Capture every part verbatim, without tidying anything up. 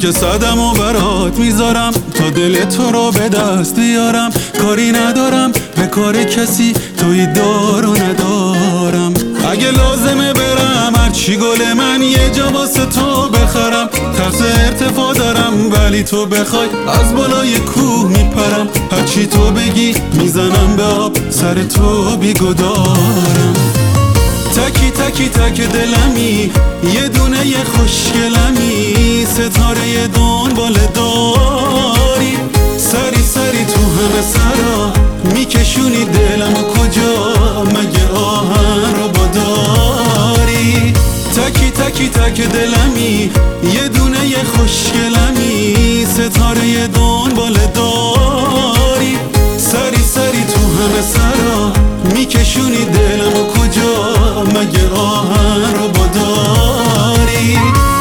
جسدم و برات میذارم تا دل تو رو به دست بیارم. کاری ندارم به کار کسی، توی دار و ندارم. اگه لازمه برم هرچی گل من یه جا واسه تو بخرم. ترس ارتفاع دارم ولی تو بخوای از بالای کوه میپرم. هرچی تو بگی میزنم به آب، سر تو بیگدارم. تکی تکی تک دلمی، یه دونه یه خوشگلمی، ستاره دنبال داری. سری سری تو همه سرا میکشونی دلمو، کجا مگه آهن رو با داری؟ تکی تکی تک دلمی، یه دونه یه خوشگلمی، ستاره دنبال داری. سری سری تو همه سرا میکشونی دلمو، کجا مگه آهن رو با داری؟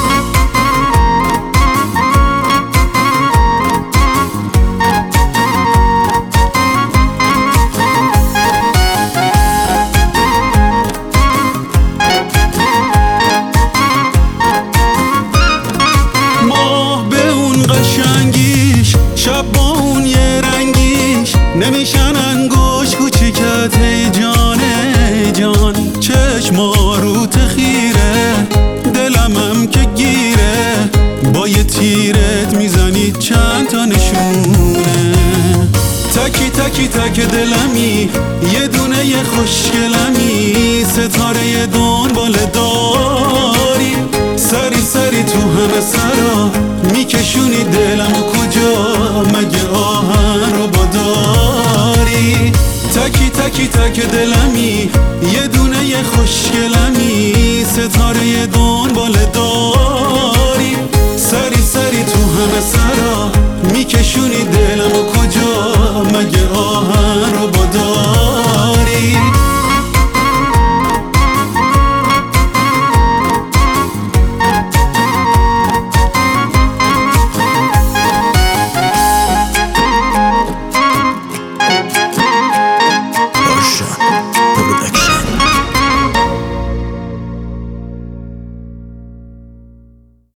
ماه به اون قشنگیش، شب با اون یه رنگیش، نمیشن انگوش کوچیکت ای جان ای جان. چشما رو تخیره، دلمم که گیره، با یه تیرت میزنی چند تا نشونه. تکی تکی تک دلمی، یه دونه یه خوشگلمی، ستاره دنبال داری. سری سری تو همه سرا میکشونی دلمو، کجا مگه آهن رو با داری؟ تکی تکی تک دلمی،